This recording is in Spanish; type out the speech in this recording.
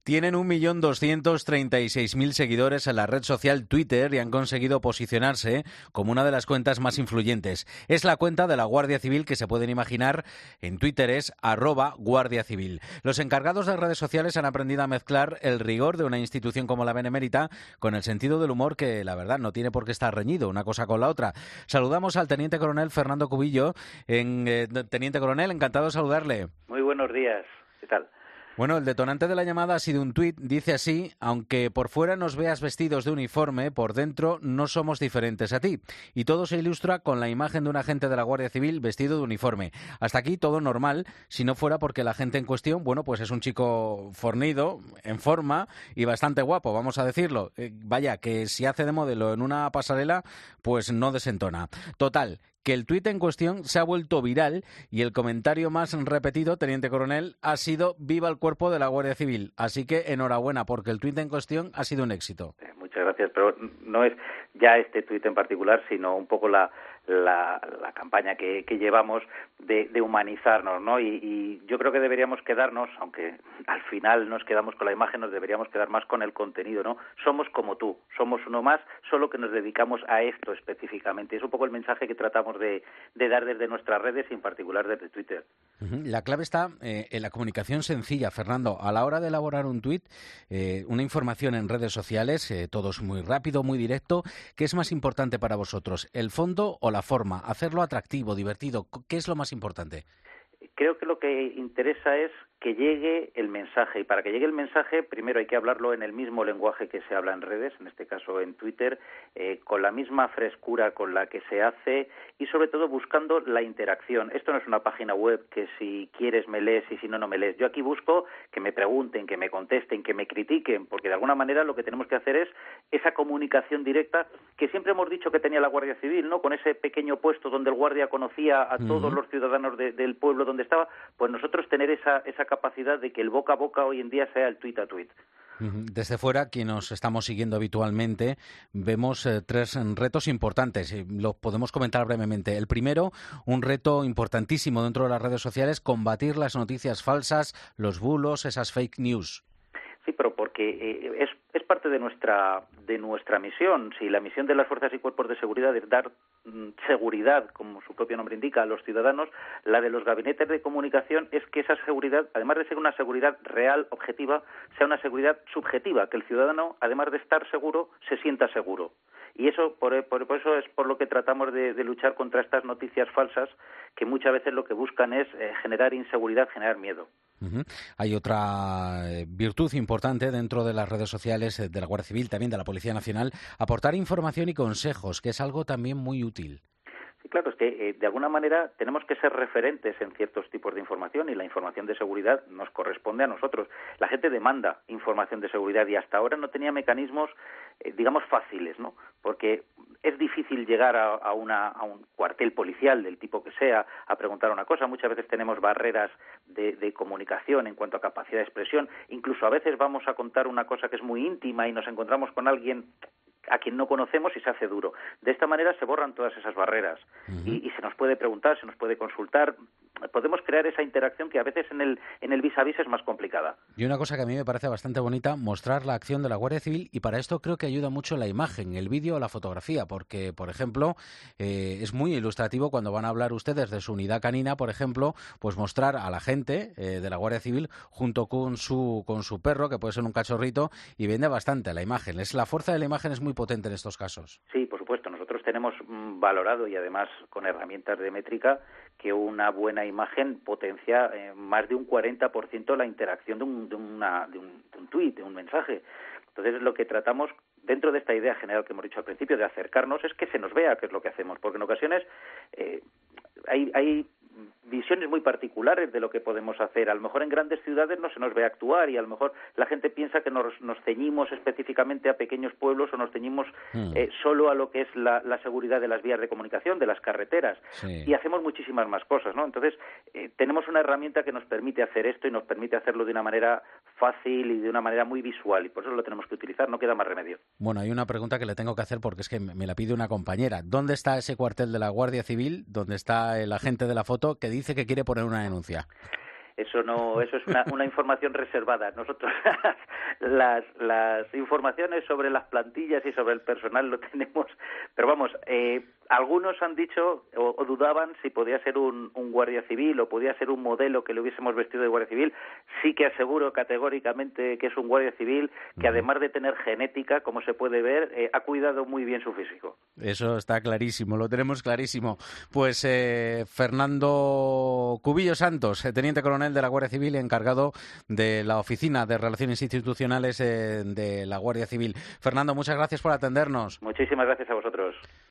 Tienen 1.236.000 seguidores en la red social Twitter y han conseguido posicionarse como una de las cuentas más influyentes. Es la cuenta de la Guardia Civil que se pueden imaginar en Twitter, es @guardiacivil. Los encargados de redes sociales han aprendido a mezclar el rigor de una institución como la Benemérita con el sentido del humor que, la verdad, no tiene por qué estar reñido una cosa con la otra. Saludamos al Teniente Coronel Fernando Cubillo. Teniente Coronel, encantado de saludarle. Muy buenos días. ¿Qué tal? Bueno, el detonante de la llamada ha sido un tuit. Dice así: aunque por fuera nos veas vestidos de uniforme, por dentro no somos diferentes a ti. Y todo se ilustra con la imagen de un agente de la Guardia Civil vestido de uniforme. Hasta aquí todo normal, si no fuera porque la gente en cuestión, bueno, pues es un chico fornido, en forma y bastante guapo, vamos a decirlo. Vaya, que si hace de modelo en una pasarela, pues no desentona. Total, que el tuit en cuestión se ha vuelto viral y el comentario más repetido, Teniente Coronel, ha sido «Viva el cuerpo de la Guardia Civil». Así que enhorabuena, porque el tuit en cuestión ha sido un éxito. Muchas gracias, pero no es ya este tuit en particular, sino un poco la campaña que llevamos de humanizarnos, ¿no? Y yo creo que deberíamos quedarnos, aunque al final nos quedamos con la imagen, nos deberíamos quedar más con el contenido, ¿no? Somos como tú, somos uno más, solo que nos dedicamos a esto específicamente. Es un poco el mensaje que tratamos de dar desde nuestras redes y en particular desde Twitter. La clave está en la comunicación sencilla, Fernando. A la hora de elaborar un tuit, una información en redes sociales, todo es muy rápido, muy directo. ¿Qué es más importante para vosotros, el fondo o la forma? Hacerlo atractivo, divertido. ¿Qué es lo más importante? Creo que lo que interesa es que llegue el mensaje, y para que llegue el mensaje primero hay que hablarlo en el mismo lenguaje que se habla en redes, en este caso en Twitter, con la misma frescura con la que se hace y sobre todo buscando la interacción. Esto no es una página web que si quieres me lees y si no, no me lees. Yo aquí busco que me pregunten, que me contesten, que me critiquen, porque de alguna manera lo que tenemos que hacer es esa comunicación directa que siempre hemos dicho que tenía la Guardia Civil, ¿no? Con ese pequeño puesto donde el guardia conocía a todos los ciudadanos del pueblo donde estaba, pues nosotros tener esa capacidad de que el boca a boca hoy en día sea el tuit a tuit. Desde fuera, quienes nos estamos siguiendo habitualmente, vemos tres retos importantes. Los podemos comentar brevemente. El primero, un reto importantísimo dentro de las redes sociales, combatir las noticias falsas, los bulos, esas fake news. Sí, pero porque es parte de nuestra misión. Si la misión de las fuerzas y cuerpos de seguridad es dar seguridad, como su propio nombre indica, a los ciudadanos, la de los gabinetes de comunicación es que esa seguridad, además de ser una seguridad real, objetiva, sea una seguridad subjetiva, que el ciudadano, además de estar seguro, se sienta seguro. Y eso, por eso es por lo que tratamos de luchar contra estas noticias falsas, que muchas veces lo que buscan es generar inseguridad, generar miedo. Hay otra virtud importante dentro de las redes sociales de la Guardia Civil, también de la Policía Nacional, aportar información y consejos, que es algo también muy útil. Sí, claro, es que de alguna manera tenemos que ser referentes en ciertos tipos de información y la información de seguridad nos corresponde a nosotros. La gente demanda información de seguridad y hasta ahora no tenía mecanismos, digamos, fáciles, ¿no? Porque es difícil llegar a un cuartel policial del tipo que sea a preguntar una cosa. Muchas veces tenemos barreras de comunicación en cuanto a capacidad de expresión. Incluso a veces vamos a contar una cosa que es muy íntima y nos encontramos con alguien a quien no conocemos y se hace duro. De esta manera se borran todas esas barreras y se nos puede preguntar, se nos puede consultar. Podemos crear esa interacción que a veces en el vis a vis es más complicada. Y una cosa que a mí me parece bastante bonita, mostrar la acción de la Guardia Civil, y para esto creo que ayuda mucho la imagen, el vídeo o la fotografía, porque, por ejemplo, es muy ilustrativo cuando van a hablar ustedes de su unidad canina, por ejemplo, pues mostrar a la gente de la Guardia Civil junto con su perro, que puede ser un cachorrito, y vende bastante la imagen. La fuerza de la imagen es muy potente en estos casos. Sí, por supuesto. Nosotros tenemos valorado y además con herramientas de métrica que una buena imagen potencia más de un 40% la interacción de un tuit, de un mensaje. Entonces lo que tratamos dentro de esta idea general que hemos dicho al principio de acercarnos es que se nos vea qué es lo que hacemos, porque en ocasiones hay visiones muy particulares de lo que podemos hacer. A lo mejor en grandes ciudades no se nos ve actuar y a lo mejor la gente piensa que nos ceñimos específicamente a pequeños pueblos o nos ceñimos solo a lo que es la seguridad de las vías de comunicación, de las carreteras. Sí. Y hacemos muchísimas más cosas, ¿no? Entonces, tenemos una herramienta que nos permite hacer esto y nos permite hacerlo de una manera fácil y de una manera muy visual y por eso lo tenemos que utilizar, no queda más remedio. Bueno, hay una pregunta que le tengo que hacer porque es que me la pide una compañera. ¿Dónde está ese cuartel de la Guardia Civil, donde está el agente de la foto que dice que quiere poner una denuncia? Eso no, eso es una información reservada. Nosotros las informaciones sobre las plantillas y sobre el personal lo tenemos, pero vamos, algunos han dicho o dudaban si podía ser un guardia civil o podía ser un modelo que le hubiésemos vestido de guardia civil. Sí que aseguro categóricamente que es un guardia civil que, además de tener genética, como se puede ver, ha cuidado muy bien su físico. Eso está clarísimo, lo tenemos clarísimo. Pues Fernando Cubillo Santos, teniente coronel de la Guardia Civil, encargado de la Oficina de Relaciones Institucionales de la Guardia Civil. Fernando, muchas gracias por atendernos. Muchísimas gracias a vosotros.